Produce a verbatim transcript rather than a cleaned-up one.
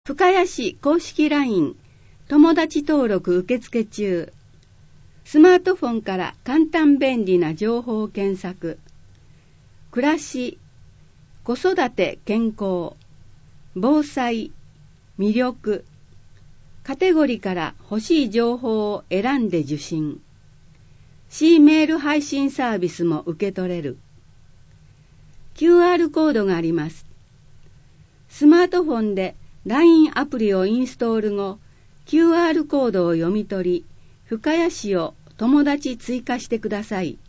深谷市公式 ライン 友達登録受付中。スマートフォンから簡単便利な情報を検索。暮らし、子育て健康、防災、魅力、カテゴリーから欲しい情報を選んで受信。C メール配信サービスも受け取れる。キューアール コードがあります。スマートフォンで ライン アプリをインストール後、キューアール コードを読み取り、深谷市を友達追加してください。